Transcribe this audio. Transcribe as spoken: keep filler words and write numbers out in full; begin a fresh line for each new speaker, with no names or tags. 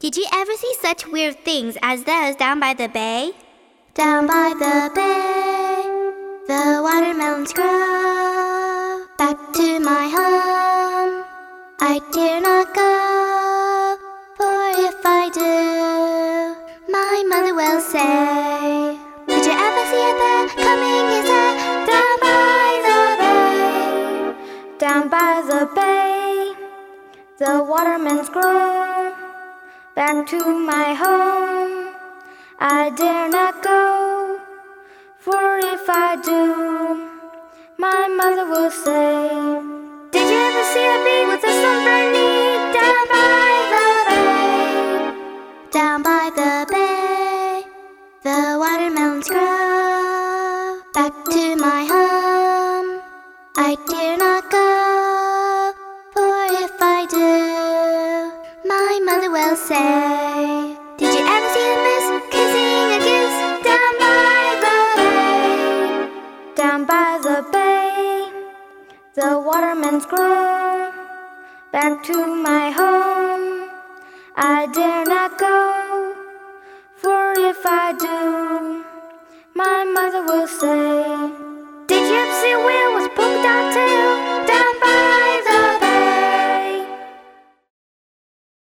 Did you ever see such weird things as those down by the bay?
Down by the bay, the watermelons grow. Back to my home, I dare not go, for if I do, my mother will say. Did you ever see a bear coming his head down by the bay? Down by the bay, the watermelons grow. Back to my home, I dare not go, for if I do, my mother will say. Did you ever see a bee with a sunburned knee down by the bay? Down by the bay, the watermelons grow. Back to my home, I dare not go, for if I do, my mother will say. Did you ever see a moose kissing a goose down by the bay? Down by the bay, the watermelons grow. Back to my home, I dare not go, for if I do, my mother will say.